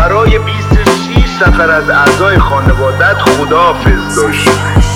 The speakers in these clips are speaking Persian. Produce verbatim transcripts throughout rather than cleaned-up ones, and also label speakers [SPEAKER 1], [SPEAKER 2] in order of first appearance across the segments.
[SPEAKER 1] برای بیست و شش نفر از اعضای خانوادت خداحافظ داشت.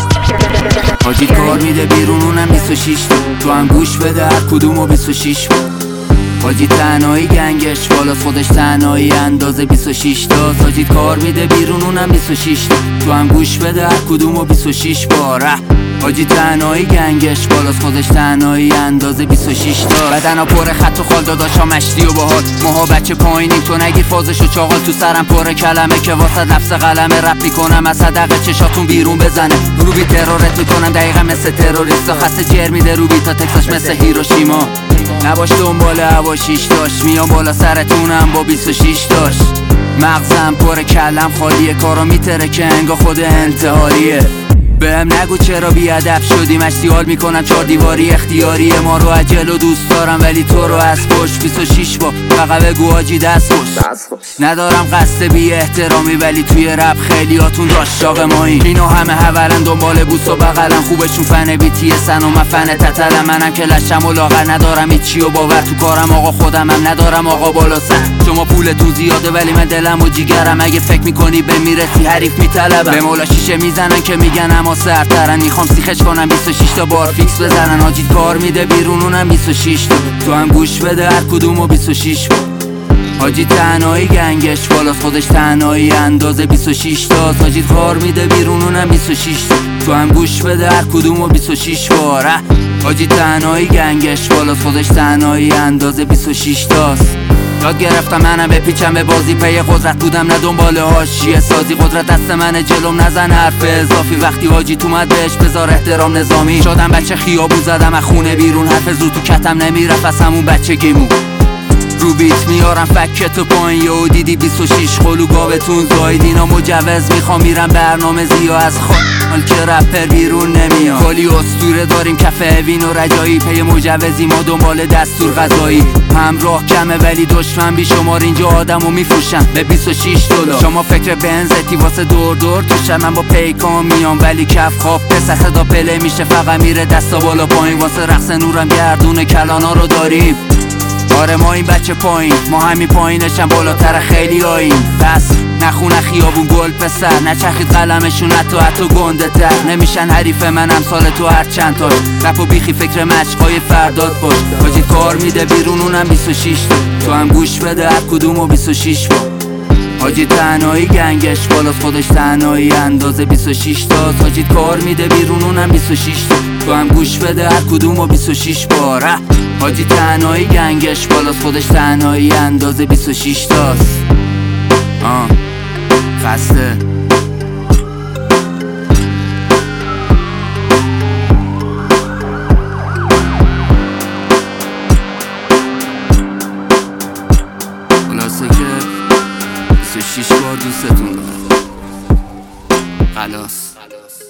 [SPEAKER 2] حاجی کار میده بیرون اونم بیست و شش تا، تو هم گوش بده هر کدومو بیست و شش با. حاجی تنهایی گنگش بالا خودش تنهایی اندازه بیست و شش تا. حاجی کار میده بیرون اونم بیست و شش تا، تو هم گوش بده هر کدومو بیست و شش باره. حاجی تنهایی گنگش بالا خودش تنهایی اندازه بیست و شش تا. بدنا پر خط و خال داداشا مشتی و باحال، ماها بچه پایینیم تو نگی فازشو چاقال. تو سرم پر کلمه که واسه نفس قلمه رپ میکنم از صدقه چشاتون بیرون بزنه. رو بی ترورت میکنم دقیقا مثل تروریستا، خسته جر میده رو بی تا تکساش مثل هیروشیما. نباش دنبال هواشیش داشت میام بالا سرتونم با بیست و شش داشت. مغزم پر کلم خالیه، کارو میتره که انگا خود انتحاریه. بهم نگو چرا بیادب شدی، مشتیال میکنم چار دیواری اختیاریه. ما رو عجل و دوست دارم ولی تو رو از پشت بیست و شش با فقط بگو آجی دست خوش. ندارم قصد بی احترامی ولی توی رپ خیلیاتون داشتاق مایی. اینو همه هولن دنبال بوس و بغلن، خوبشون فن بیتی سن و من فن تتلم. منم که لشم و لاغر ندارم هیچی و باور تو کارم آقا خودمم ندارم آقا بالا سر. شما پولتون زیاده ولی من دلم و جیگرم، اگه فکر میکنی به میرسی حریف میطلبم. به مولا شیشه میزنن که میگن اما سرترن، میخوام سیخش کنم بیست و شش تا بار فیکس بزنن. حاجی کار میده بیرون اونم بیست و شش تا، تو هم گوش بده هر کدومو بیست و شش با. حاجی تنهایی گنگش بالا خودش تنهایی اندازه بیست و شش تا. حاجی کار میده بیرون اونم بیست و شش تا، تو هم گوش بده هر کدومو بیست و شش باره. حاجی تنهایی گنگش بالا خودش تنهایی اندازه بیست و شش تاست. یاد گرفتم منم بپیچم به بازی، پی قدرت بودم نه دنبال حاشیه سازی. قدرت دست من جلوم نزن حرف اضافی، وقتی حاجی اومد بهش بذار احترام نظامی. شدم بچه خیابون زدم از خونه بیرون، حرف زود تو کتم نمیرفت از همون بچه گیمون. رو بیت میارم فکت و پایین یهو دیدی بیست و شش قلو گاوتون زاید. اینا مجوز میخوام میرم برنامه زیا از خال که رپر بیرون نمیاد. کلی اسطوره داریم کف اوین و رجایی، پی مجوزی ما دنبال دستور غذایی. همراه کمه ولی دشمن بیشمار، اینجا آدمو میفروشن به بیست و شش دلار. شما فکر بنزتی واسه دور دور توشم، من با پیکان میام ولی کف خواب پس صدا پله میشه فقط میره دستا بالا پایین. واسه رقص نورم گردون کلانا رو داریم. آره ما این بچه پایین، ما همین پایینشم بالاتر خیلی هاییم. پس نخونه خیابون گل پسر، نچخید قلمشون حتی حتی گنده تر. نمیشن حریف من امثال تو هر چند تاش، رپ و بیخی فکر مشقای فرداد باش. حاجی کار میده بیرون اونم بیست و شش تا، تو هم گوش بده هر کدومو بیست و شش با. حاجی تنهایی گنگش بالا خودش تنهایی اندازه بیست و شش تا. حاجی کار میده بیرون اونم بیست و شش تا، تو هم گوش بده هر کدومو بیست و شش باره. حاجی تنهایی گنگش بالا خودش تنهایی اندازه بیست و شش تاست. آه خسته خلاصه که بیست و شش بار دوستتون دارم. خلاص